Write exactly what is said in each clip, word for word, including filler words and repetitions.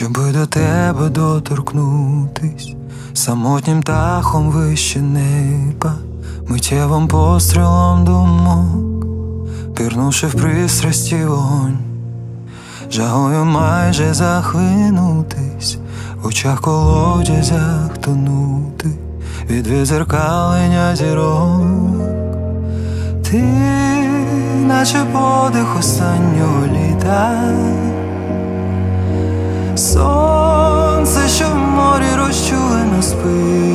щоби до тебе доторкнутись, самотнім птахом вище неба, миттєвим пострілом думок, пірнувши в пристрасті вогонь, жагою майже захлинутись, в очах колодязях тонути від відзеркалення зірок. Ти, наче подих останнього літа, сонце, що в морі розчулено спить.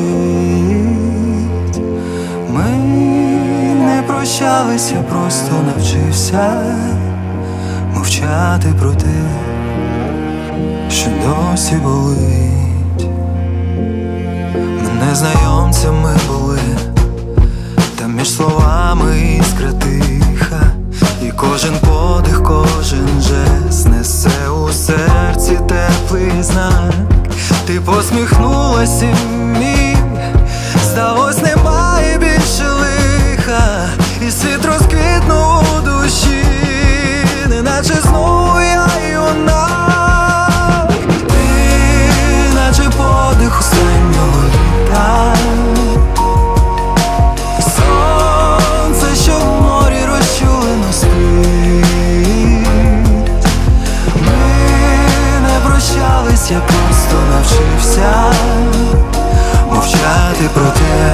Ми не прощались, я просто навчився мовчати про те, що досі болить. Ми незнайомцями були, та між словами іскра тиха, і кожен подих, кожен жест несе у серці теплий знак. Ти посміхнулась і мені здалось, немає більше лиха, і світ розквітнув у душі, неначе знову я і вона. Ти, наче подих останнього літа, сонце, що в морі розчулено спить. Ми не прощались, я просто навчився мовчати про те,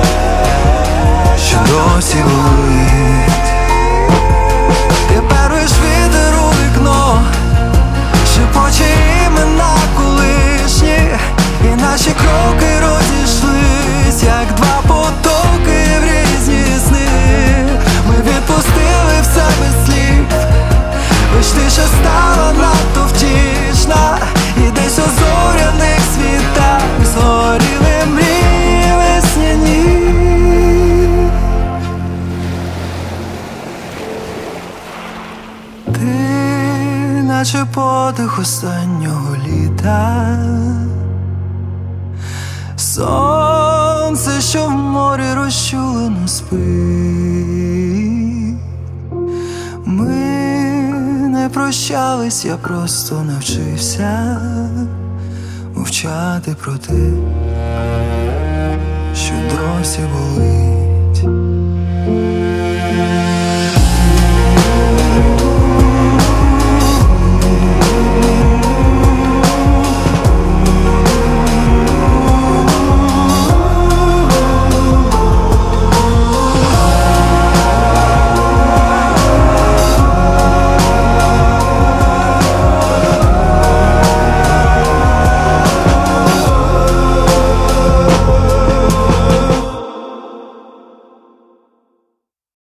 що досі болить. Ти перуєш вітер у вікно, шепоче імена колишні, і наші кроки розійшлись, як два потоки в різні сни. Ми відпустили все без слів, лиш тиша стала надто втішна, і десь у зоряних світах згоріли мрії весняні. Ти, наче подих останнього літа, сонце, що в морі розчулено спить. Ми не прощались, я просто навчився мовчати про те, що досі болить.